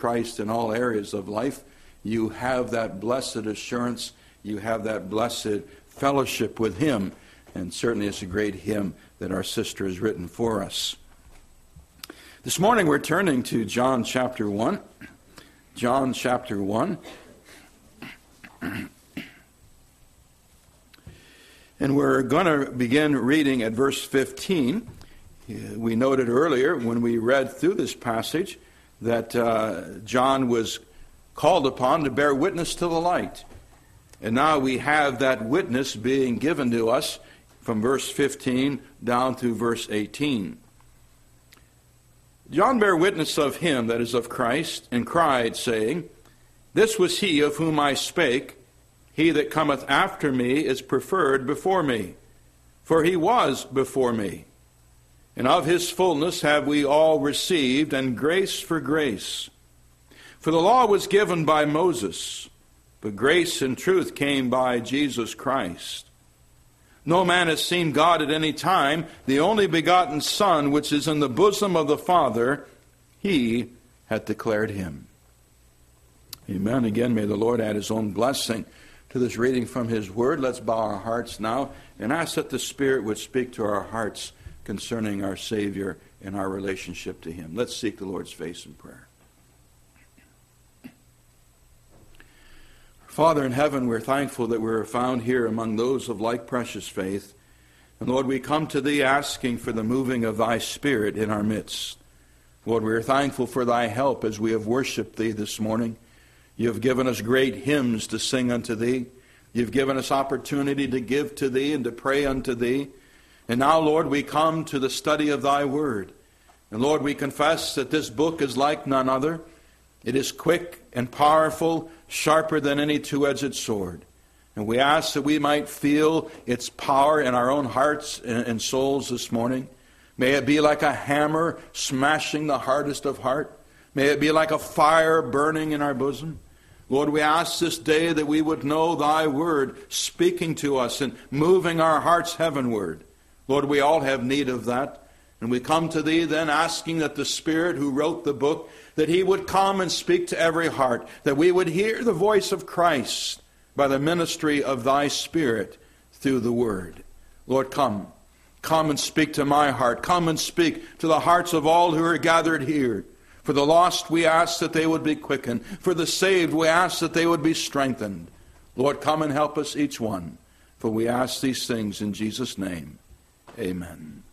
Christ in all areas of life, you have that blessed assurance, you have that blessed fellowship with him. And certainly it's a great hymn that our sister has written for us. This morning we're turning to John chapter 1. John chapter 1. And we're going to begin reading at verse 15. We noted earlier when we read through this passage that John was called upon to bear witness to the light. And now we have that witness being given to us from verse 15 down through verse 18. John bare witness of him, that is of Christ, and cried, saying, This was he of whom I spake. He that cometh after me is preferred before me, for he was before me. And of his fullness have we all received, and grace for grace. For the law was given by Moses, but grace and truth came by Jesus Christ. No man has seen God at any time. The only begotten Son, which is in the bosom of the Father, he hath declared him. Amen. Again, may the Lord add his own blessing to this reading from his word. Let's bow our hearts now and ask that the Spirit would speak to our hearts concerning our Savior and our relationship to him. Let's seek the Lord's face in prayer. Father in heaven, we're thankful that we're found here among those of like precious faith. And Lord, we come to thee asking for the moving of thy Spirit in our midst. Lord, we're thankful for thy help as we have worshiped thee this morning. You have given us great hymns to sing unto thee. You've given us opportunity to give to thee and to pray unto thee. And now, Lord, we come to the study of thy word. And Lord, we confess that this book is like none other. It is quick and powerful, sharper than any two-edged sword. And we ask that we might feel its power in our own hearts and souls this morning. May it be like a hammer smashing the hardest of heart. May it be like a fire burning in our bosom. Lord, we ask this day that we would know thy word speaking to us and moving our hearts heavenward. Lord, we all have need of that. And we come to thee then asking that the Spirit who wrote the book, that he would come and speak to every heart, that we would hear the voice of Christ by the ministry of thy Spirit through the word. Lord, come. Come and speak to my heart. Come and speak to the hearts of all who are gathered here. For the lost, we ask that they would be quickened. For the saved, we ask that they would be strengthened. Lord, come and help us each one. For we ask these things in Jesus' name. Amen.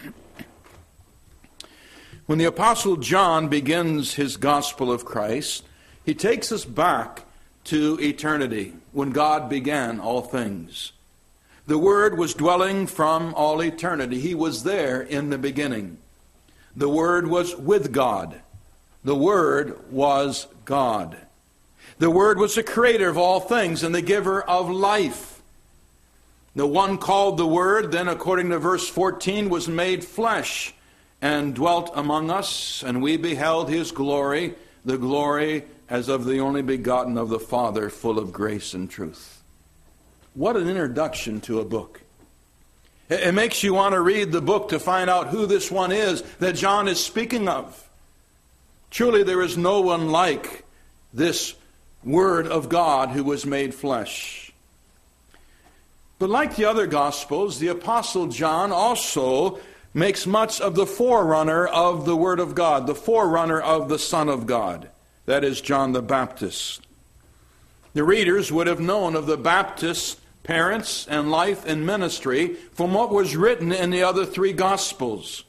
When the Apostle John begins his gospel of Christ, he takes us back to eternity, when God began all things. The Word was dwelling from all eternity. He was there in the beginning. The Word was with God. The Word was God. The Word was the creator of all things and the giver of life. The one called the Word, then according to verse 14, was made flesh and dwelt among us, and we beheld his glory, the glory as of the only begotten of the Father, full of grace and truth. What an introduction to a book. It makes you want to read the book to find out who this one is that John is speaking of. Truly there is no one like this Word of God who was made flesh. But like the other Gospels, the Apostle John also makes much of the forerunner of the Word of God, the forerunner of the Son of God. That is John the Baptist. The readers would have known of the Baptist's parents and life and ministry from what was written in the other three Gospels.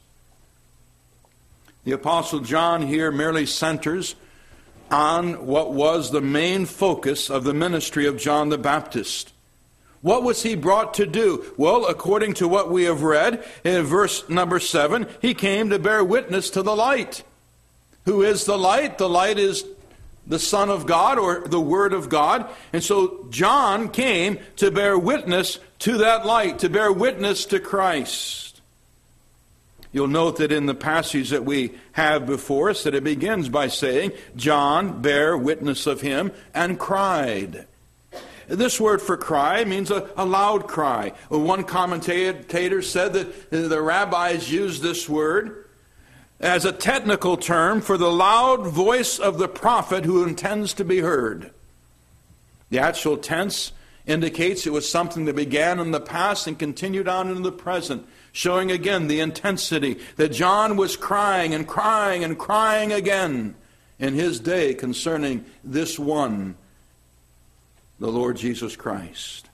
The Apostle John here merely centers on what was the main focus of the ministry of John the Baptist. What was he brought to do? Well, according to what we have read in verse number 7, he came to bear witness to the light. Who is the light? The light is the Son of God, or the Word of God. And so John came to bear witness to that light, to bear witness to Christ. You'll note that in the passage that we have before us, that it begins by saying, John bare witness of him and cried. This word for cry means a loud cry. One commentator said that the rabbis used this word as a technical term for the loud voice of the prophet who intends to be heard. The actual tense indicates it was something that began in the past and continued on into the present, showing again the intensity that John was crying and crying and crying again in his day concerning this one, the Lord Jesus Christ.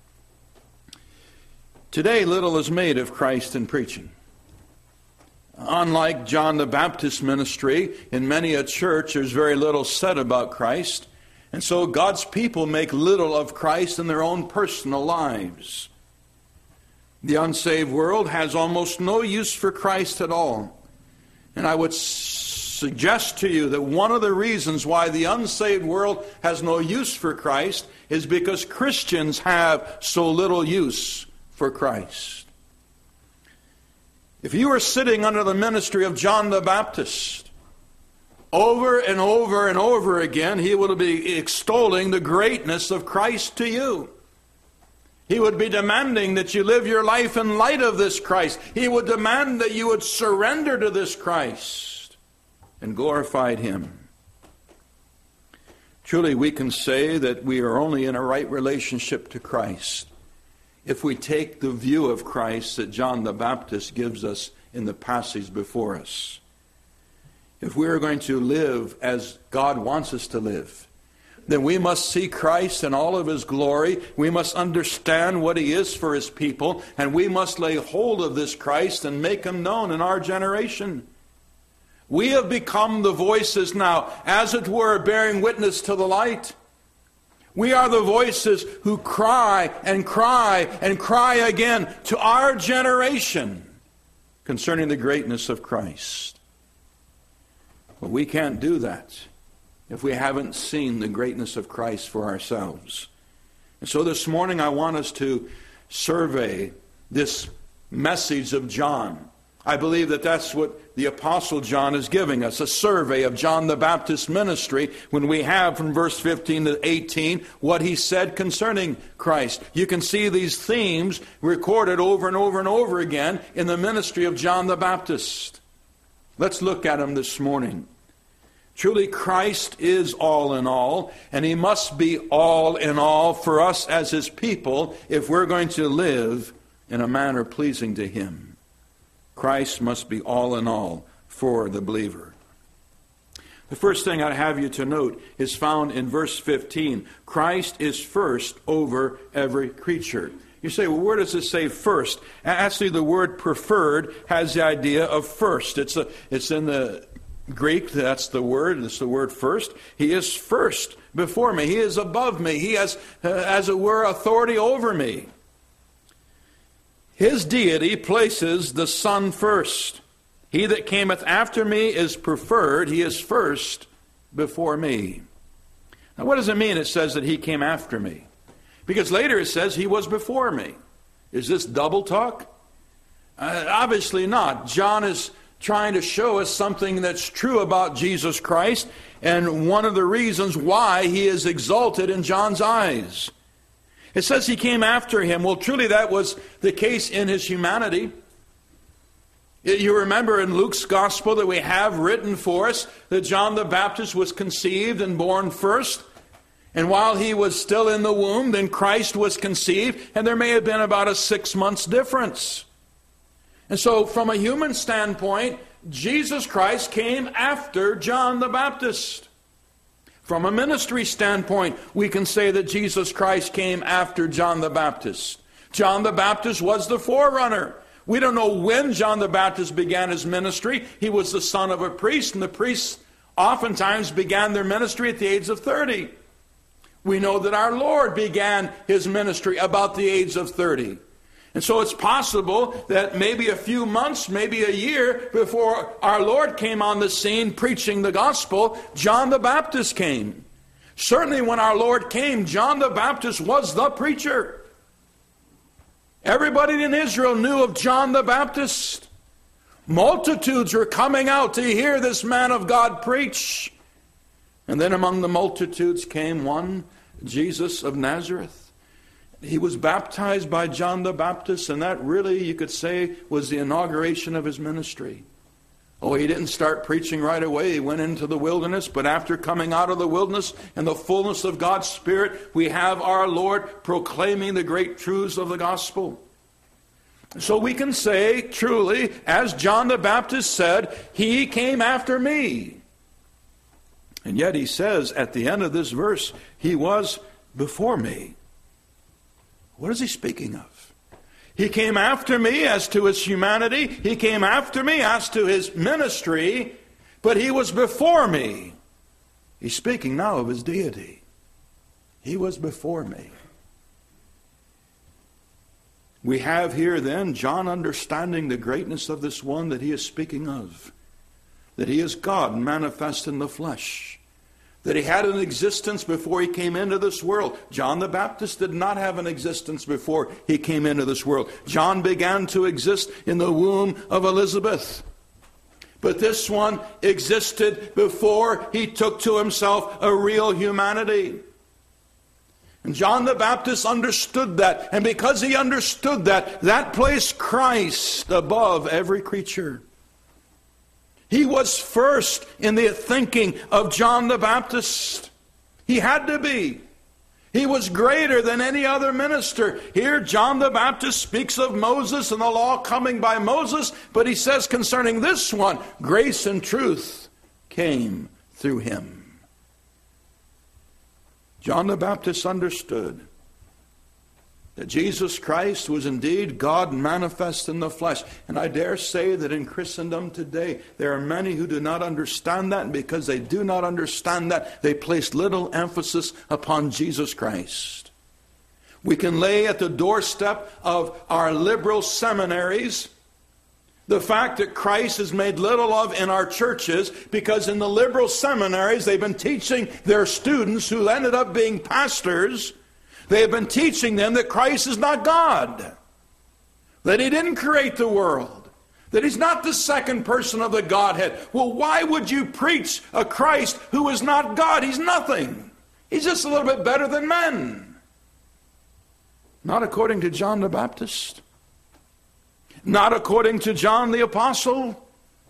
Today, little is made of Christ in preaching. Unlike John the Baptist's ministry, in many a church there's very little said about Christ. And so God's people make little of Christ in their own personal lives. The unsaved world has almost no use for Christ at all. And I would suggest to you that one of the reasons why the unsaved world has no use for Christ is because Christians have so little use for Christ. If you were sitting under the ministry of John the Baptist, over and over and over again, he would be extolling the greatness of Christ to you. He would be demanding that you live your life in light of this Christ. He would demand that you would surrender to this Christ and glorify Him. Truly, we can say that we are only in a right relationship to Christ if we take the view of Christ that John the Baptist gives us in the passage before us. If we are going to live as God wants us to live, then we must see Christ in all of His glory. We must understand what He is for His people, and we must lay hold of this Christ and make Him known in our generation. We have become the voices now, as it were, bearing witness to the light. We are the voices who cry and cry and cry again to our generation concerning the greatness of Christ. But we can't do that if we haven't seen the greatness of Christ for ourselves. And so this morning I want us to survey this message of John. I believe that that's what the Apostle John is giving us, a survey of John the Baptist's ministry when we have from verse 15 to 18 what he said concerning Christ. You can see these themes recorded over and over and over again in the ministry of John the Baptist. Let's look at them this morning. Truly, Christ is all in all, and He must be all in all for us as His people if we're going to live in a manner pleasing to Him. Christ must be all in all for the believer. The first thing I'd have you to note is found in verse 15. Christ is first over every creature. You say, well, where does it say first? Actually, the word preferred has the idea of first. It's in the Greek, that's the word. It's the word first. He is first before me. He is above me. He has, as it were, authority over me. His deity places the Son first. He that cometh after me is preferred. He is first before me. Now, what does it mean it says that He came after me? Because later it says He was before me. Is this double talk? Obviously not. John is trying to show us something that's true about Jesus Christ, and one of the reasons why He is exalted in John's eyes. It says He came after Him. Well, truly that was the case in His humanity. You remember in Luke's gospel that we have written for us that John the Baptist was conceived and born first. And while he was still in the womb, then Christ was conceived, and there may have been about a 6 months difference. And so from a human standpoint, Jesus Christ came after John the Baptist. From a ministry standpoint, we can say that Jesus Christ came after John the Baptist. John the Baptist was the forerunner. We don't know when John the Baptist began his ministry. He was the son of a priest, and the priests oftentimes began their ministry at the age of 30. We know that our Lord began His ministry about the age of 30. And so it's possible that maybe a few months, maybe a year before our Lord came on the scene preaching the gospel, John the Baptist came. Certainly when our Lord came, John the Baptist was the preacher. Everybody in Israel knew of John the Baptist. Multitudes were coming out to hear this man of God preach. And then among the multitudes came one, Jesus of Nazareth. He was baptized by John the Baptist, and that really, you could say, was the inauguration of his ministry. Oh, he didn't start preaching right away. He went into the wilderness, but after coming out of the wilderness in the fullness of God's Spirit, we have our Lord proclaiming the great truths of the gospel. So we can say truly, as John the Baptist said, he came after me. And yet he says at the end of this verse, he was before me. What is he speaking of? He came after me as to his humanity. He came after me as to his ministry. But he was before me. He's speaking now of his deity. He was before me. We have here then John understanding the greatness of this one that he is speaking of. That he is God manifest in the flesh. That he had an existence before he came into this world. John the Baptist did not have an existence before he came into this world. John began to exist in the womb of Elizabeth. But this one existed before he took to himself a real humanity. And John the Baptist understood that. And because he understood that, that placed Christ above every creature. He was first in the thinking of John the Baptist. He had to be. He was greater than any other minister. Here John the Baptist speaks of Moses and the law coming by Moses, but he says concerning this one, grace and truth came through him. John the Baptist understood that Jesus Christ was indeed God manifest in the flesh. And I dare say that in Christendom today, there are many who do not understand that, and because they do not understand that, they place little emphasis upon Jesus Christ. We can lay at the doorstep of our liberal seminaries the fact that Christ is made little of in our churches, because in the liberal seminaries they've been teaching their students, who ended up being pastors, they have been teaching them that Christ is not God, that he didn't create the world, that he's not the second person of the Godhead. Well, why would you preach a Christ who is not God? He's nothing. He's just a little bit better than men. Not according to John the Baptist. Not according to John the Apostle.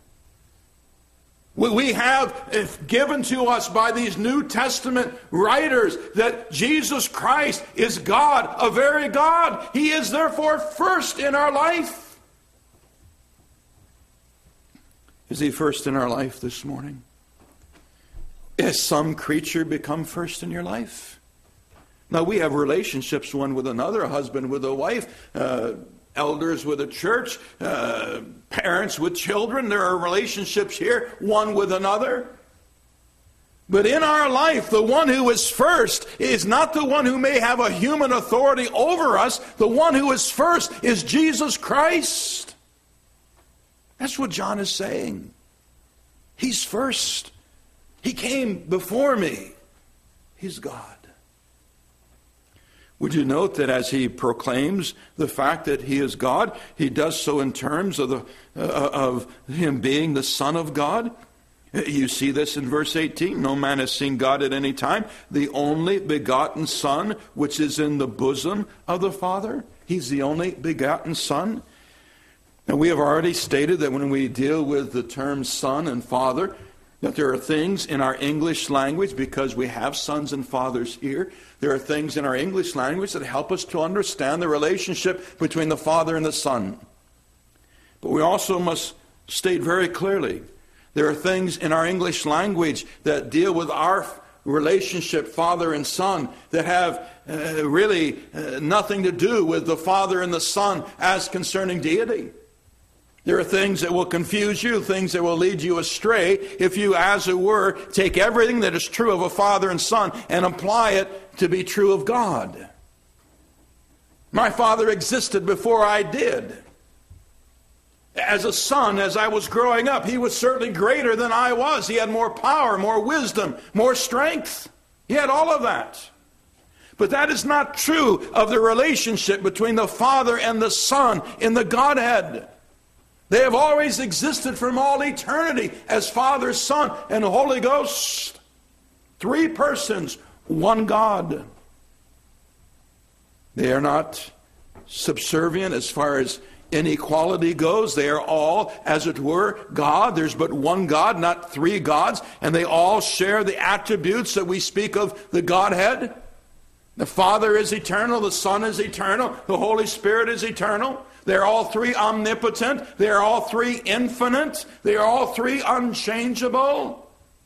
We have given to us by these New Testament writers that Jesus Christ is God, a very God. He is therefore first in our life. Is he first in our life this morning? Has some creature become first in your life? Now we have relationships one with another, a husband with a wife, elders with a church, parents with children. There are relationships here, one with another. But in our life, the one who is first is not the one who may have a human authority over us. The one who is first is Jesus Christ. That's what John is saying. He's first. He came before me. He's God. Would you note that as he proclaims the fact that he is God, he does so in terms of him being the Son of God? You see this in verse 18. No man has seen God at any time. The only begotten Son, which is in the bosom of the Father. He's the only begotten Son. And we have already stated that when we deal with the terms Son and Father, that there are things in our English language, because we have sons and fathers here, there are things in our English language that help us to understand the relationship between the Father and the Son. But we also must state very clearly, there are things in our English language that deal with our relationship, Father and Son, that have really nothing to do with the Father and the Son as concerning deity. There are things that will confuse you, things that will lead you astray if you, as it were, take everything that is true of a father and son and apply it to be true of God. My father existed before I did. As a son, as I was growing up, he was certainly greater than I was. He had more power, more wisdom, more strength. He had all of that. But that is not true of the relationship between the Father and the Son in the Godhead. They have always existed from all eternity as Father, Son, and Holy Ghost. Three persons, one God. They are not subservient as far as inequality goes, they are all, as it were, God. There's but one God, not three gods, and they all share the attributes that we speak of the Godhead. The Father is eternal, the Son is eternal, the Holy Spirit is eternal. They're all three omnipotent, they're all three infinite, they are all three unchangeable.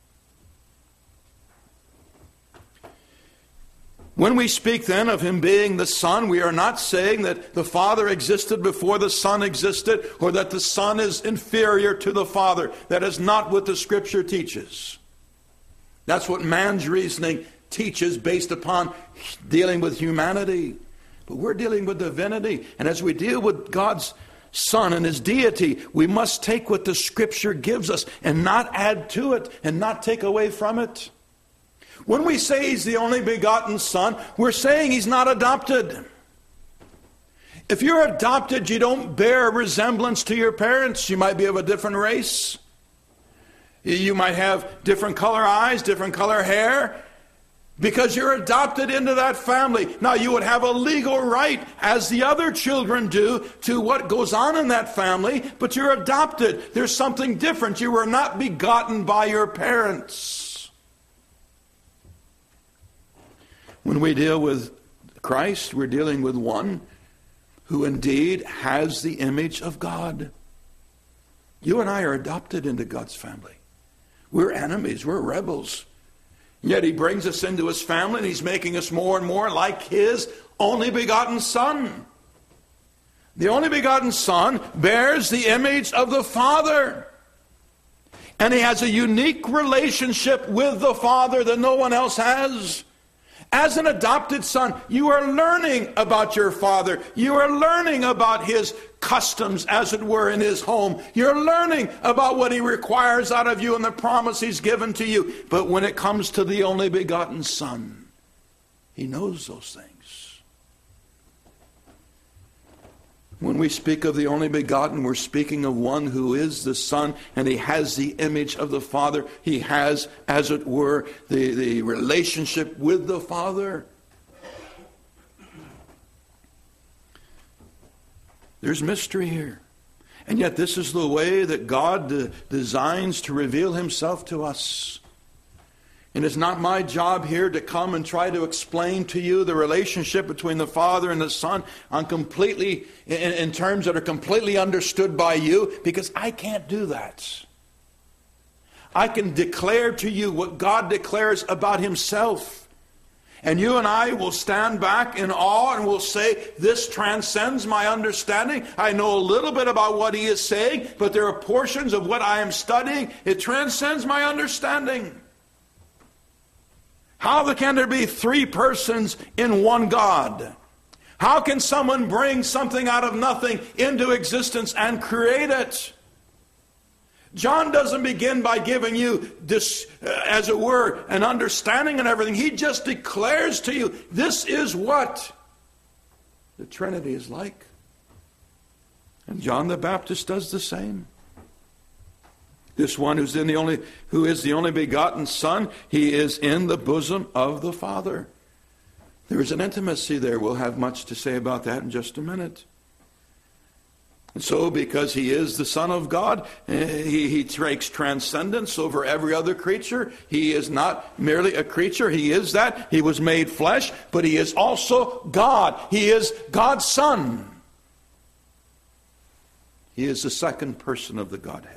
When we speak then of him being the Son, we are not saying that the Father existed before the Son existed, or that the Son is inferior to the Father. That is not what the Scripture teaches. That's what man's reasoning teaches based upon dealing with humanity. But we're dealing with divinity. And as we deal with God's Son and his deity, we must take what the Scripture gives us and not add to it and not take away from it. When we say he's the only begotten Son, we're saying he's not adopted. If you're adopted, you don't bear a resemblance to your parents. You might be of a different race. You might have different color eyes, different color hair, because you're adopted into that family. Now, you would have a legal right, as the other children do, to what goes on in that family, but you're adopted. There's something different. You were not begotten by your parents. When we deal with Christ, we're dealing with one who indeed has the image of God. You and I are adopted into God's family. We're enemies, we're rebels. Yet he brings us into his family, and he's making us more and more like his only begotten Son. The only begotten Son bears the image of the Father. And he has a unique relationship with the Father that no one else has. As an adopted son, you are learning about your father. You are learning about his customs, as it were, in his home. You're learning about what he requires out of you and the promise he's given to you. But when it comes to the only begotten Son, he knows those things. When we speak of the only begotten, we're speaking of one who is the Son, and he has the image of the Father. He has, as it were, the relationship with the Father. There's mystery here. And yet this is the way that God designs to reveal himself to us. And it's not my job here to come and try to explain to you the relationship between the Father and the Son in terms that are completely understood by you, because I can't do that. I can declare to you what God declares about himself. And you and I will stand back in awe and will say, this transcends my understanding. I know a little bit about what he is saying, but there are portions of what I am studying. It transcends my understanding. How can there be three persons in one God? How can someone bring something out of nothing into existence and create it? John doesn't begin by giving you this, as it were, an understanding and everything. He just declares to you, this is what the Trinity is like. And John the Baptist does the same. This one who is the only begotten Son, he is in the bosom of the Father. There is an intimacy there. We'll have much to say about that in just a minute. And so, because he is the Son of God, he takes transcendence over every other creature. He is not merely a creature. He is that. He was made flesh, but he is also God. He is God's Son. He is the second person of the Godhead.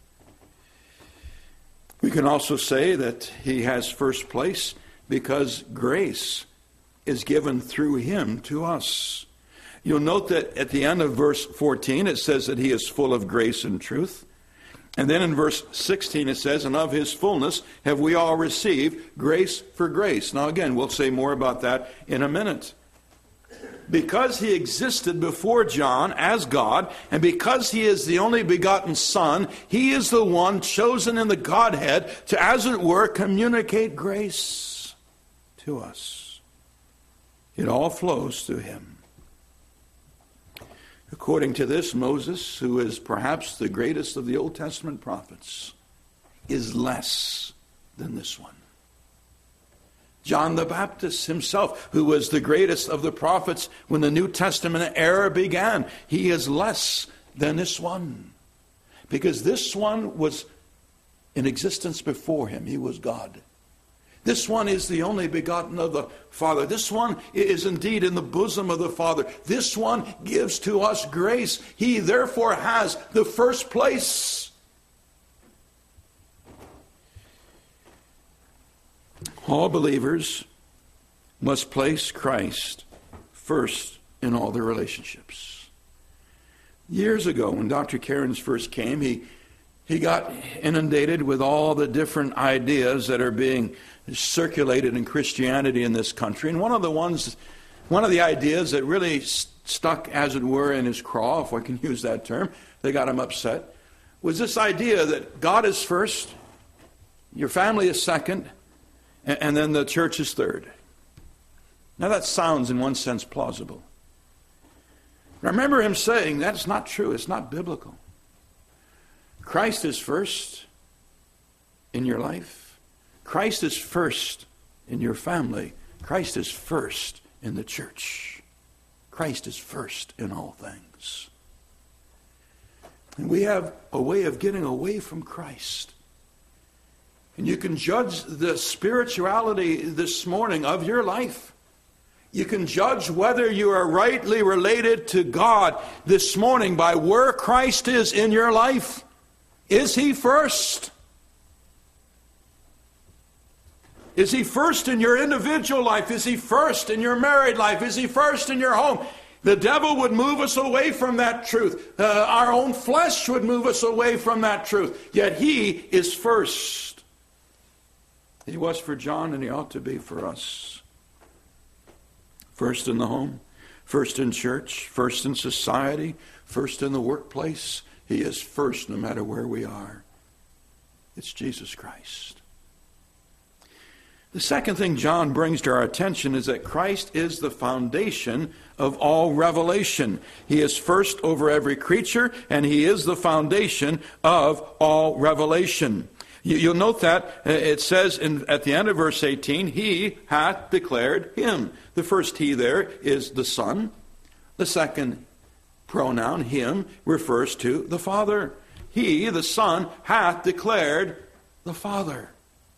We can also say that he has first place because grace is given through him to us. You'll note that at the end of verse 14 it says that he is full of grace and truth. And then in verse 16 it says, and of his fullness have we all received grace for grace. Now again, we'll say more about that in a minute. Because he existed before John as God, and because he is the only begotten Son, he is the one chosen in the Godhead to, as it were, communicate grace to us. It all flows through him. According to this, Moses, who is perhaps the greatest of the Old Testament prophets, is less than this one. John the Baptist himself, who was the greatest of the prophets when the New Testament era began, he is less than this one. Because this one was in existence before him. He was God. This one is the only begotten of the Father. This one is indeed in the bosom of the Father. This one gives to us grace. He therefore has the first place. All believers must place Christ first in all their relationships. Years ago, when Dr. Cairns first came, he got inundated with all the different ideas that are being circulated in Christianity in this country. And one of the ideas that really stuck, as it were, in his craw, if I can use that term, that got him upset, was this idea that God is first, your family is second, and then the church is third. Now that sounds in one sense plausible. I remember him saying that's not true. It's not biblical. Christ is first in your life. Christ is first in your family. Christ is first in the church. Christ is first in all things. And we have a way of getting away from Christ. And you can judge the spirituality this morning of your life. You can judge whether you are rightly related to God this morning by where Christ is in your life. Is he first? Is he first in your individual life? Is he first in your married life? Is he first in your home? The devil would move us away from that truth. Our own flesh would move us away from that truth. Yet he is first. He was for John, and he ought to be for us. First in the home, first in church, first in society, first in the workplace. He is first no matter where we are. It's Jesus Christ. The second thing John brings to our attention is that Christ is the foundation of all revelation. He is first over every creature, and he is the foundation of all revelation. You'll note that it says at the end of verse 18, he hath declared him. The first he there is the Son. The second pronoun, him, refers to the Father. He, the Son, hath declared the Father.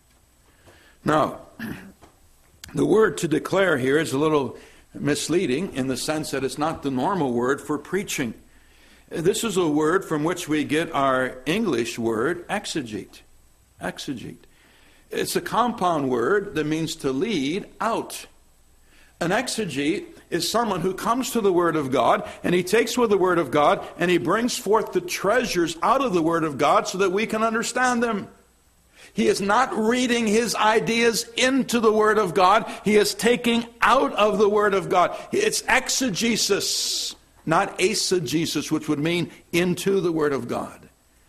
Now, the word to declare here is a little misleading in the sense that it's not the normal word for preaching. This is a word from which we get our English word exegete. Exegete. It's a compound word that means to lead out. An exegete is someone who comes to the Word of God, and he takes with the Word of God, and he brings forth the treasures out of the Word of God so that we can understand them. He is not reading his ideas into the Word of God. He is taking out of the Word of God. It's exegesis, not eisegesis, which would mean into the Word of God.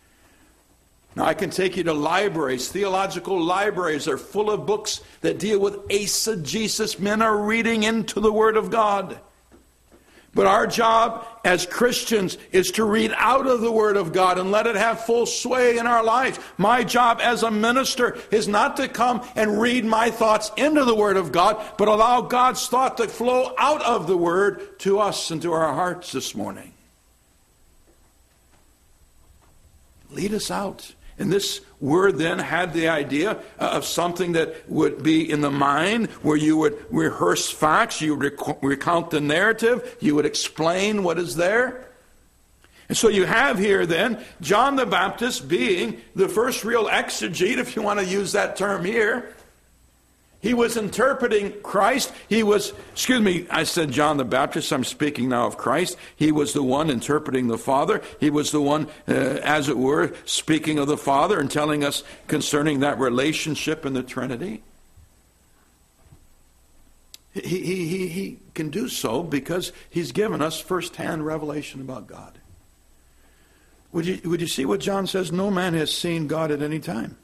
Now, I can take you to libraries. Theological libraries are full of books that deal with eisegesis. Men are reading into the Word of God. But our job as Christians is to read out of the Word of God and let it have full sway in our lives. My job as a minister is not to come and read my thoughts into the Word of God, but allow God's thought to flow out of the Word to us and to our hearts this morning. Lead us out. And this word then had the idea of something that would be in the mind, where you would rehearse facts, you would recount the narrative, you would explain what is there. And so you have here then John the Baptist being the first real exegete, if you want to use that term here. He was interpreting Christ. I said John the Baptist. I'm speaking now of Christ. He was the one interpreting the Father. He was the one, as it were, speaking of the Father and telling us concerning that relationship in the Trinity. He can do so because he's given us first-hand revelation about God. Would you see what John says? No man has seen God at any time.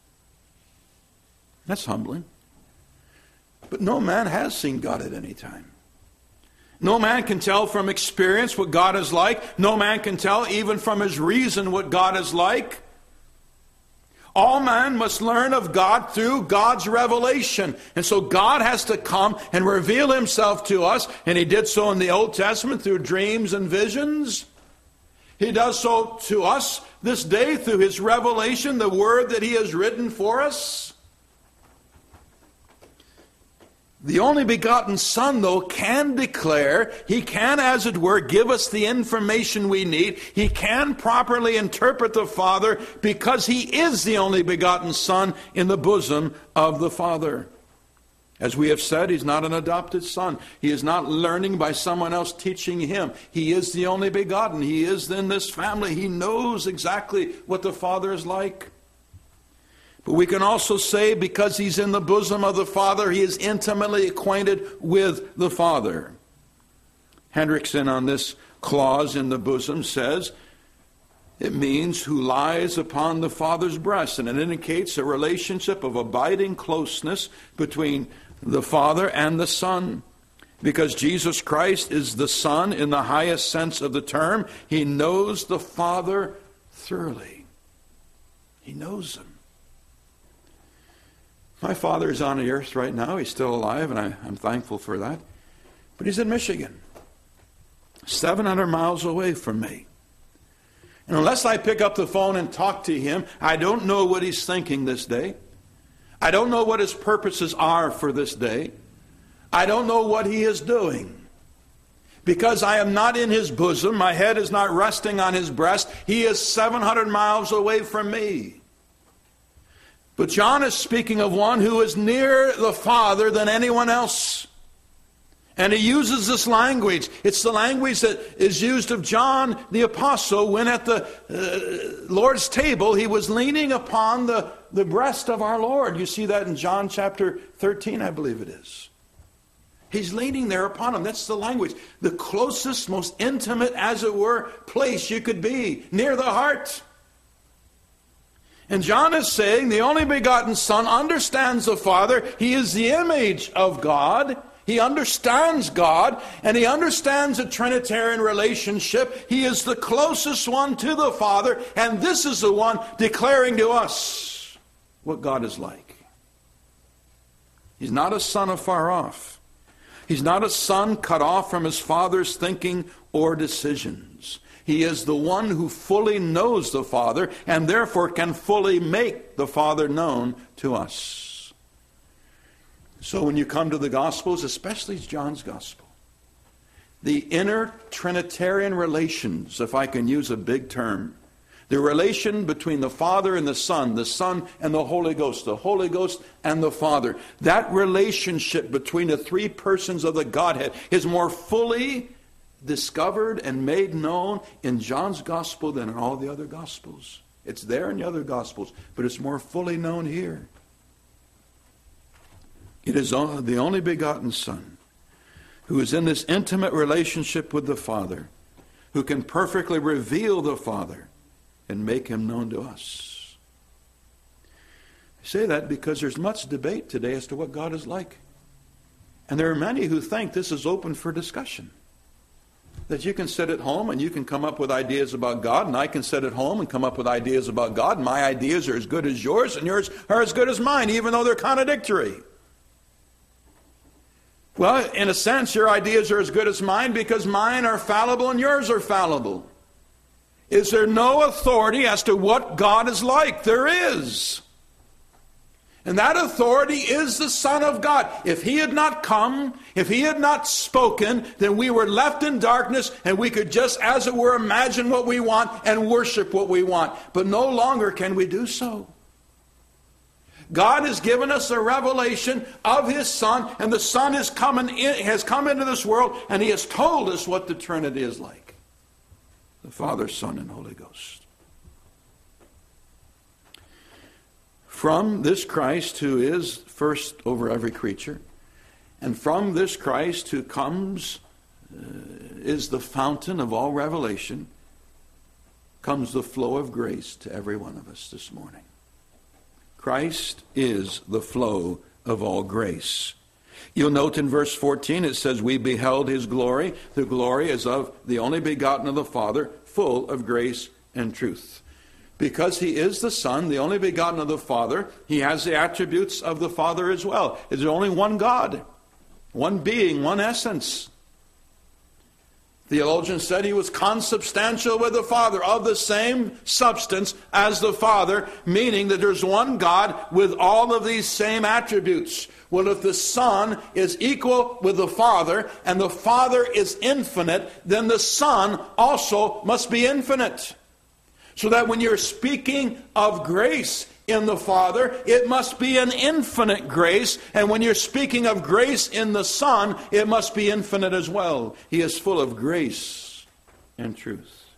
That's humbling. But no man has seen God at any time. No man can tell from experience what God is like. No man can tell even from his reason what God is like. All man must learn of God through God's revelation. And so God has to come and reveal himself to us. And he did so in the Old Testament through dreams and visions. He does so to us this day through his revelation, the word that he has written for us. The only begotten Son, though, can declare, he can, as it were, give us the information we need. He can properly interpret the Father because he is the only begotten Son in the bosom of the Father. As we have said, he's not an adopted son. He is not learning by someone else teaching him. He is the only begotten. He is in this family. He knows exactly what the Father is like. But we can also say because he's in the bosom of the Father, he is intimately acquainted with the Father. Hendrickson on this clause in the bosom says, it means who lies upon the Father's breast, and it indicates a relationship of abiding closeness between the Father and the Son. Because Jesus Christ is the Son in the highest sense of the term, he knows the Father thoroughly. He knows him. My father is on the earth right now. He's still alive, and I'm thankful for that. But he's in Michigan, 700 miles away from me. And unless I pick up the phone and talk to him, I don't know what he's thinking this day. I don't know what his purposes are for this day. I don't know what he is doing. Because I am not in his bosom, my head is not resting on his breast, he is 700 miles away from me. But John is speaking of one who is nearer the Father than anyone else. And he uses this language. It's the language that is used of John the Apostle when at the Lord's table he was leaning upon the breast of our Lord. You see that in John chapter 13, I believe it is. He's leaning there upon him. That's the language. The closest, most intimate, as it were, place you could be, near the heart. And John is saying the only begotten Son understands the Father. He is the image of God. He understands God, and he understands a Trinitarian relationship. He is the closest one to the Father, and this is the one declaring to us what God is like. He's not a son afar off. He's not a son cut off from his Father's thinking or decisions. He is the one who fully knows the Father and therefore can fully make the Father known to us. So when you come to the Gospels, especially John's Gospel, the inner Trinitarian relations, if I can use a big term, the relation between the Father and the Son and the Holy Ghost and the Father, that relationship between the three persons of the Godhead is more fully discovered and made known in John's Gospel than in all the other Gospels. It's there in the other Gospels, but it's more fully known here. It is the only begotten Son who is in this intimate relationship with the Father, who can perfectly reveal the Father and make him known to us. I say that because there's much debate today as to what God is like. And there are many who think this is open for discussion. That you can sit at home and you can come up with ideas about God, and I can sit at home and come up with ideas about God. My ideas are as good as yours, and yours are as good as mine, even though they're contradictory. Well, in a sense, your ideas are as good as mine because mine are fallible and yours are fallible. Is there no authority as to what God is like? There is. And that authority is the Son of God. If he had not come, if he had not spoken, then we were left in darkness and we could just, as it were, imagine what we want and worship what we want. But no longer can we do so. God has given us a revelation of his Son, and the Son has come into this world, and he has told us what the Trinity is like. The Father, Son, and Holy Ghost. From this Christ who is first over every creature, and from this Christ who comes, is the fountain of all revelation, comes the flow of grace to every one of us this morning. Christ is the flow of all grace. You'll note in verse 14 it says, we beheld his glory. The glory is of the only begotten of the Father, full of grace and truth. Because he is the Son, the only begotten of the Father, he has the attributes of the Father as well. There's only one God, one being, one essence. Theologians said he was consubstantial with the Father, of the same substance as the Father, meaning that there's one God with all of these same attributes. Well, if the Son is equal with the Father, and the Father is infinite, then the Son also must be infinite. So that when you're speaking of grace in the Father, it must be an infinite grace. And when you're speaking of grace in the Son, it must be infinite as well. He is full of grace and truth.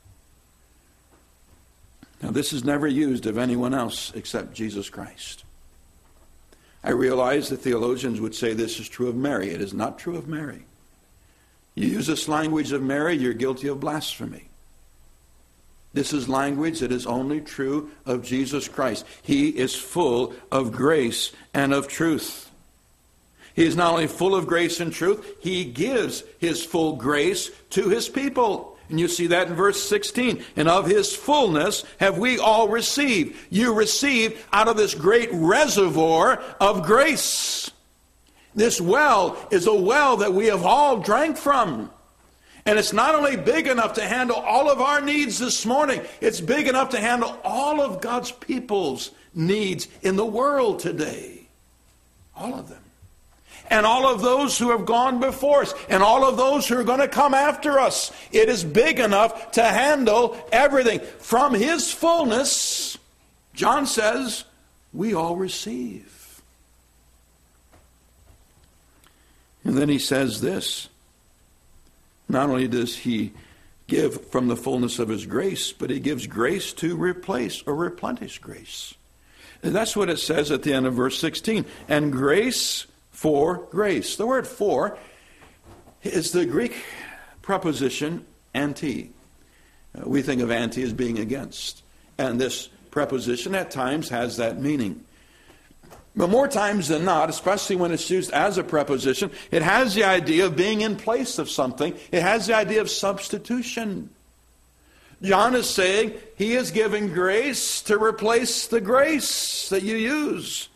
Now, this is never used of anyone else except Jesus Christ. I realize that theologians would say this is true of Mary. It is not true of Mary. You use this language of Mary, you're guilty of blasphemy. This is language that is only true of Jesus Christ. He is full of grace and of truth. He is not only full of grace and truth, he gives his full grace to his people. And you see that in verse 16. And of his fullness have we all received. You received out of this great reservoir of grace. This well is a well that we have all drank from. And it's not only big enough to handle all of our needs this morning, it's big enough to handle all of God's people's needs in the world today. All of them. And all of those who have gone before us, and all of those who are going to come after us. It is big enough to handle everything. From his fullness, John says, we all receive. And then he says this. Not only does he give from the fullness of his grace, but he gives grace to replace or replenish grace. And that's what it says at the end of verse 16. And grace for grace. The word for is the Greek preposition anti. We think of anti as being against. And this preposition at times has that meaning. But more times than not, especially when it's used as a preposition, it has the idea of being in place of something. It has the idea of substitution. John is saying he is giving grace to replace the grace that you use.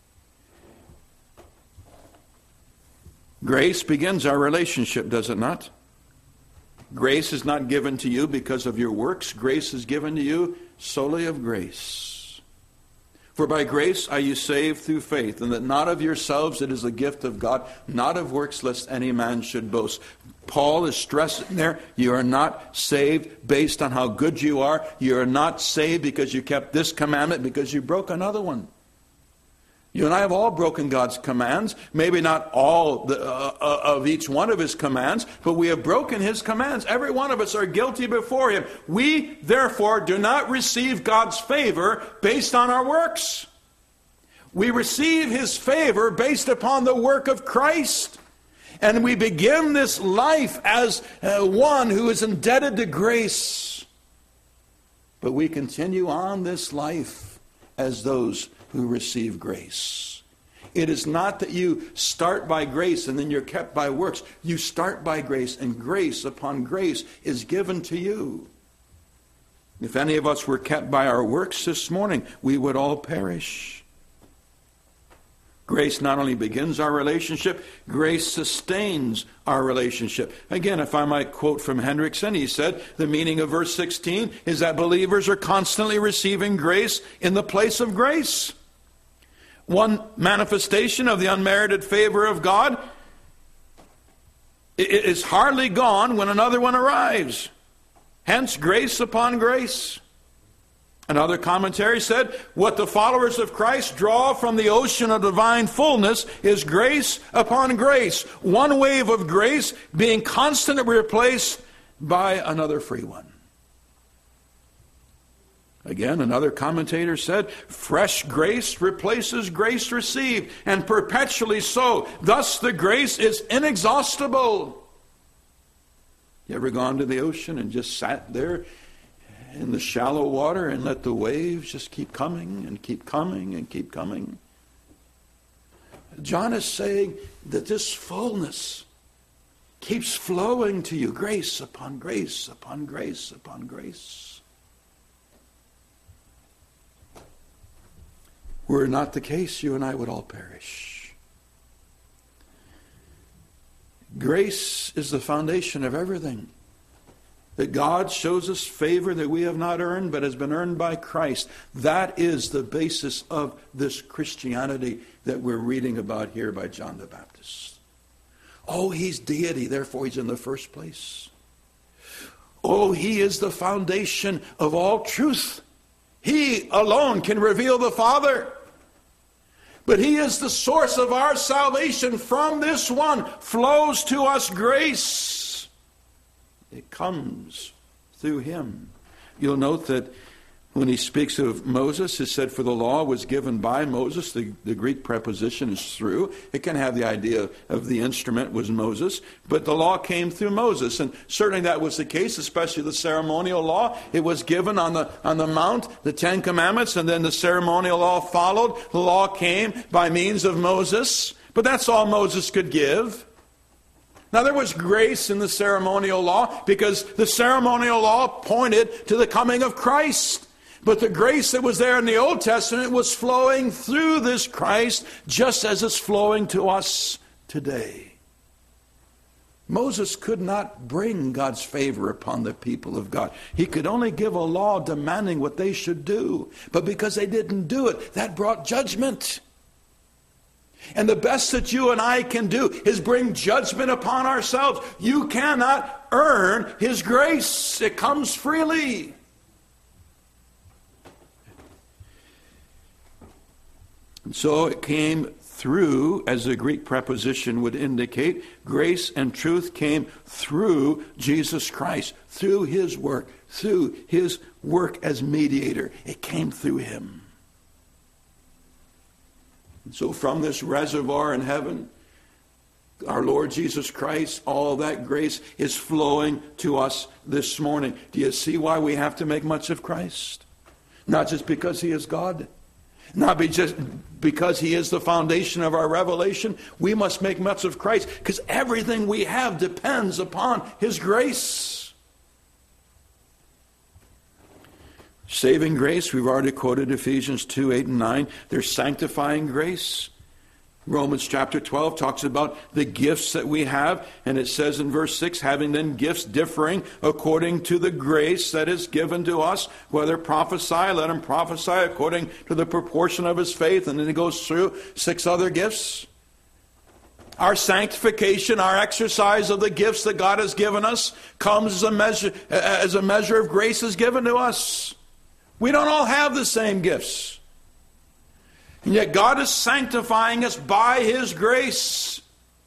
Grace begins our relationship, does it not? Grace is not given to you because of your works. Grace is given to you solely of grace. For by grace are you saved through faith, and that not of yourselves, it is a gift of God, not of works, lest any man should boast. Paul is stressing there, you are not saved based on how good you are. You are not saved because you kept this commandment, because you broke another one. You and I have all broken God's commands. Maybe not all of each one of his commands, but we have broken his commands. Every one of us are guilty before him. We, therefore, do not receive God's favor based on our works. We receive his favor based upon the work of Christ. And we begin this life as one who is indebted to grace. But we continue on this life as those who receive grace. It is not that you start by grace and then you're kept by works. You start by grace, and grace upon grace is given to you. If any of us were kept by our works this morning, we would all perish. Grace not only begins our relationship, grace sustains our relationship. Again, if I might quote from Hendrickson, he said, the meaning of verse 16 is that believers are constantly receiving grace in the place of grace. One manifestation of the unmerited favor of God is hardly gone when another one arrives. Hence, grace upon grace. Another commentary said, what the followers of Christ draw from the ocean of divine fullness is grace upon grace. One wave of grace being constantly replaced by another free one. Again, another commentator said, fresh grace replaces grace received, and perpetually so. Thus the grace is inexhaustible. You ever gone to the ocean and just sat there in the shallow water and let the waves just keep coming and keep coming and keep coming? John is saying that this fullness keeps flowing to you, grace upon grace upon grace upon grace. Were it not the case, you and I would all perish. Grace is the foundation of everything. That God shows us favor that we have not earned, but has been earned by Christ. That is the basis of this Christianity that we're reading about here by John the Baptist. Oh, he's deity, therefore he's in the first place. Oh, he is the foundation of all truth. He alone can reveal the Father. But he is the source of our salvation. From this one flows to us grace. It comes through him. You'll note that when he speaks of Moses, he said, for the law was given by Moses. The Greek preposition is through. It can have the idea of the instrument was Moses, but the law came through Moses. And certainly that was the case, especially the ceremonial law. It was given on the mount, the Ten Commandments, and then the ceremonial law followed. The law came by means of Moses, but that's all Moses could give. Now there was grace in the ceremonial law because the ceremonial law pointed to the coming of Christ. But the grace that was there in the Old Testament was flowing through this Christ just as it's flowing to us today. Moses could not bring God's favor upon the people of God. He could only give a law demanding what they should do. But because they didn't do it, that brought judgment. And the best that you and I can do is bring judgment upon ourselves. You cannot earn his grace. It comes freely. And so it came through, as the Greek preposition would indicate, grace and truth came through Jesus Christ, through his work as mediator. It came through him. And so from this reservoir in heaven, our Lord Jesus Christ, all that grace is flowing to us this morning. Do you see why we have to make much of Christ? Not just because he is God. Not just because he is the foundation of our revelation. We must make much of Christ because everything we have depends upon his grace. Saving grace, we've already quoted Ephesians 2, 8 and 9. There's sanctifying grace. Romans chapter 12 talks about the gifts that we have, and it says in verse 6, having then gifts differing according to the grace that is given to us, whether prophesy, let him prophesy according to the proportion of his faith, and then it goes through 6 other gifts. Our sanctification, our exercise of the gifts that God has given us comes as a measure of grace is given to us. We don't all have the same gifts. And yet God is sanctifying us by his grace.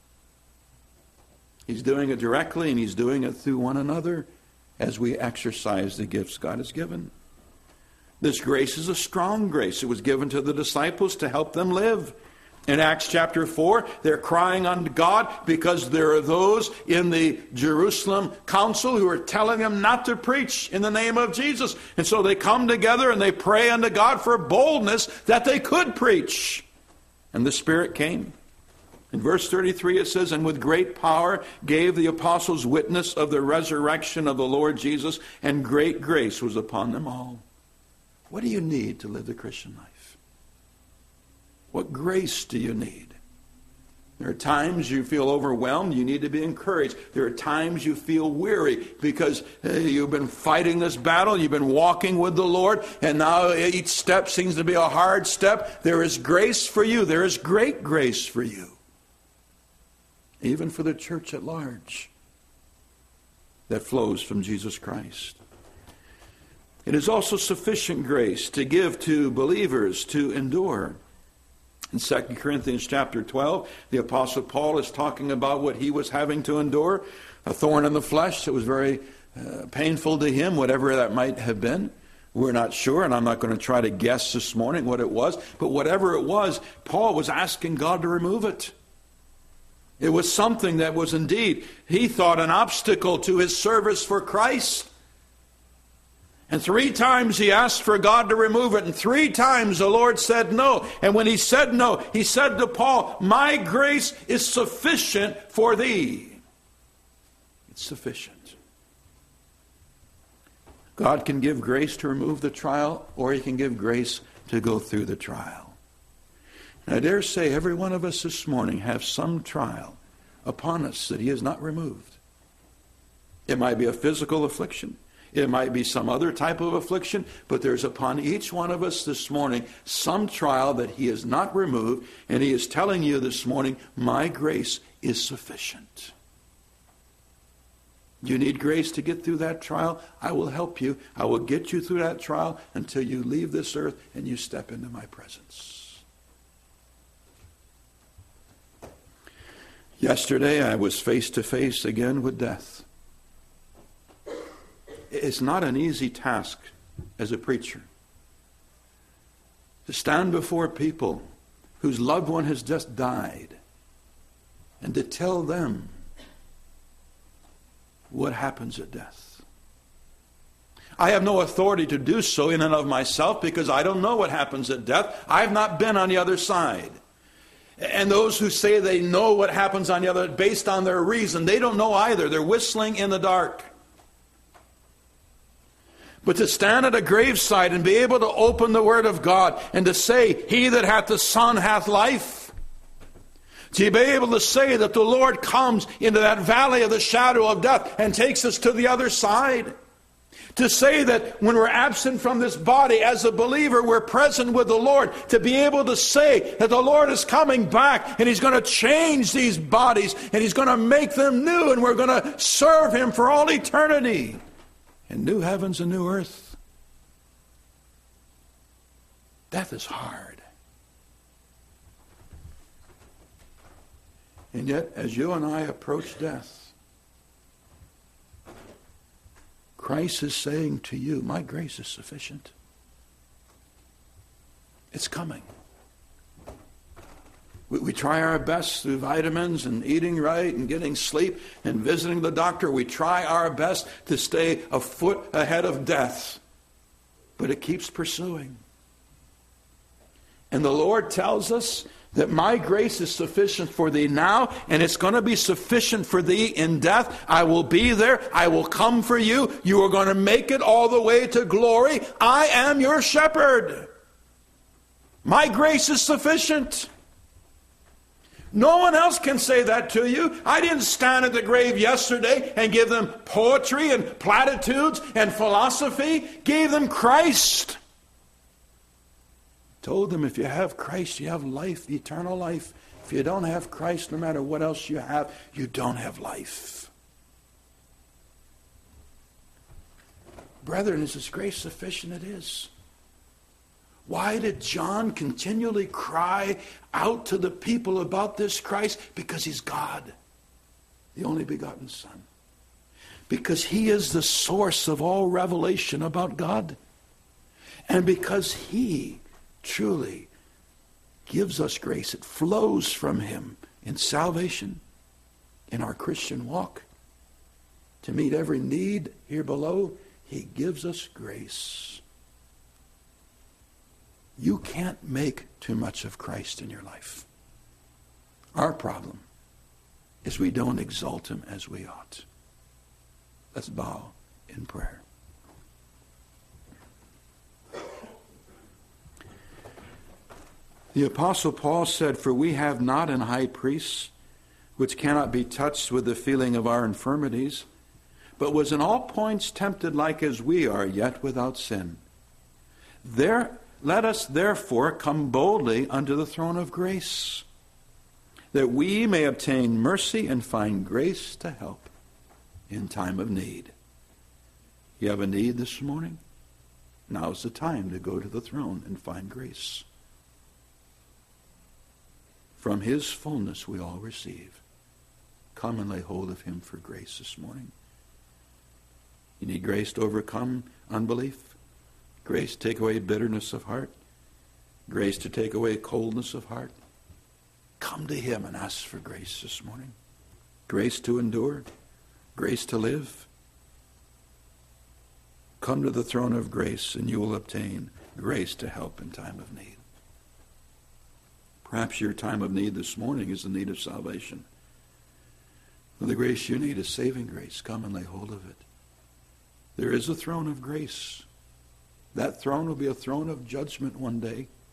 He's doing it directly and he's doing it through one another as we exercise the gifts God has given. This grace is a strong grace. It was given to the disciples to help them live. In Acts chapter 4, they're crying unto God because there are those in the Jerusalem council who are telling them not to preach in the name of Jesus. And so they come together and they pray unto God for boldness that they could preach. And the Spirit came. In verse 33 it says, and with great power gave the apostles witness of the resurrection of the Lord Jesus, and great grace was upon them all. What do you need to live the Christian life? What grace do you need? There are times you feel overwhelmed. You need to be encouraged. There are times you feel weary because you've been fighting this battle. You've been walking with the Lord, and now each step seems to be a hard step. There is grace for you. There is great grace for you. Even for the church at large that flows from Jesus Christ. It is also sufficient grace to give to believers to endure. In 2 Corinthians chapter 12, the Apostle Paul is talking about what he was having to endure, a thorn in the flesh that was very painful to him, whatever that might have been. We're not sure, and I'm not going to try to guess this morning what it was, but whatever it was, Paul was asking God to remove it. It was something that was indeed, he thought, an obstacle to his service for Christ. And 3 times he asked for God to remove it. And 3 times the Lord said no. And when he said no, he said to Paul, my grace is sufficient for thee. It's sufficient. God can give grace to remove the trial, or he can give grace to go through the trial. And I dare say every one of us this morning have some trial upon us that he has not removed. It might be a physical affliction. It might be some other type of affliction, but there's upon each one of us this morning some trial that he has not removed, and he is telling you this morning, my grace is sufficient. You need grace to get through that trial? I will help you. I will get you through that trial until you leave this earth and you step into my presence. Yesterday I was face to face again with death. It's not an easy task as a preacher to stand before people whose loved one has just died and to tell them what happens at death. I have no authority to do so in and of myself because I don't know what happens at death. I've not been on the other side. And those who say they know what happens on the other, based on their reason, they don't know either. They're whistling in the dark. But to stand at a graveside and be able to open the Word of God and to say, he that hath the Son hath life. To be able to say that the Lord comes into that valley of the shadow of death and takes us to the other side. To say that when we're absent from this body as a believer, we're present with the Lord. To be able to say that the Lord is coming back and he's going to change these bodies and he's going to make them new and we're going to serve him for all eternity. And new heavens and new earth. Death is hard. And yet, as you and I approach death, Christ is saying to you, my grace is sufficient. It's coming. We try our best through vitamins and eating right and getting sleep and visiting the doctor. We try our best to stay a foot ahead of death. But it keeps pursuing. And the Lord tells us that my grace is sufficient for thee now, and it's going to be sufficient for thee in death. I will be there. I will come for you. You are going to make it all the way to glory. I am your shepherd. My grace is sufficient. No one else can say that to you. I didn't stand at the grave yesterday and give them poetry and platitudes and philosophy. Gave them Christ. Told them if you have Christ, you have life, eternal life. If you don't have Christ, no matter what else you have, you don't have life. Brethren, is His grace sufficient? It is. Why did John continually cry out to the people about this Christ? Because He's God, the only begotten Son. Because He is the source of all revelation about God. And because He truly gives us grace. It flows from Him in salvation, in our Christian walk. To meet every need here below, He gives us grace. You can't make too much of Christ in your life. Our problem is we don't exalt Him as we ought. Let's bow in prayer. The Apostle Paul said, "For we have not an high priest which cannot be touched with the feeling of our infirmities, but was in all points tempted like as we are, yet without sin. Let us therefore come boldly unto the throne of grace, that we may obtain mercy and find grace to help in time of need." You have a need this morning? Now's the time to go to the throne and find grace. From His fullness we all receive. Come and lay hold of Him for grace this morning. You need grace to overcome unbelief. Grace to take away bitterness of heart. Grace to take away coldness of heart. Come to Him and ask for grace this morning. Grace to endure. Grace to live. Come to the throne of grace and you will obtain grace to help in time of need. Perhaps your time of need this morning is the need of salvation. Well, the grace you need is saving grace. Come and lay hold of it. There is a throne of grace. That throne will be a throne of judgment one day.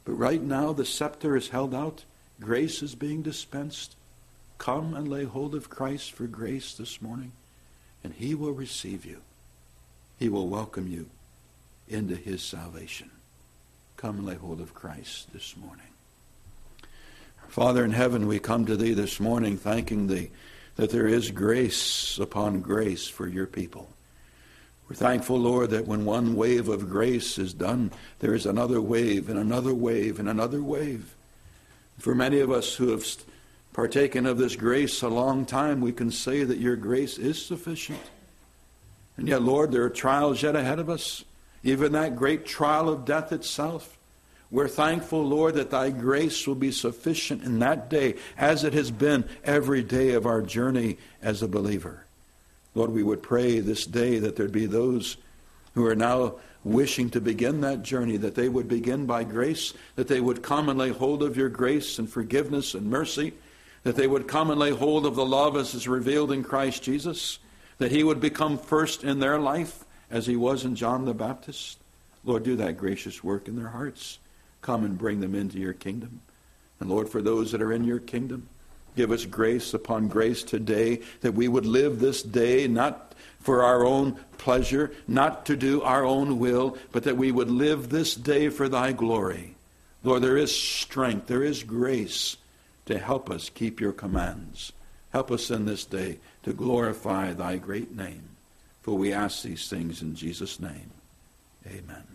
But right now the scepter is held out. Grace is being dispensed. Come and lay hold of Christ for grace this morning, and he will receive you. He will welcome you into his salvation. Come and lay hold of Christ this morning. Father in heaven, we come to thee this morning thanking thee that there is grace upon grace for your people. We're thankful, Lord, that when one wave of grace is done, there is another wave and another wave and another wave. For many of us who have partaken of this grace a long time, we can say that your grace is sufficient. And yet, Lord, there are trials yet ahead of us, even that great trial of death itself. We're thankful, Lord, that thy grace will be sufficient in that day, as it has been every day of our journey as a believer. Lord, we would pray this day that there'd be those who are now wishing to begin that journey, that they would begin by grace, that they would come and lay hold of your grace and forgiveness and mercy, that they would come and lay hold of the love as is revealed in Christ Jesus, that he would become first in their life as he was in John the Baptist. Lord, do that gracious work in their hearts. Come and bring them into your kingdom. And Lord, for those that are in your kingdom, give us grace upon grace today, that we would live this day not for our own pleasure, not to do our own will, but that we would live this day for thy glory. Lord, there is strength, there is grace to help us keep your commands. Help us in this day to glorify thy great name. For we ask these things in Jesus' name. Amen.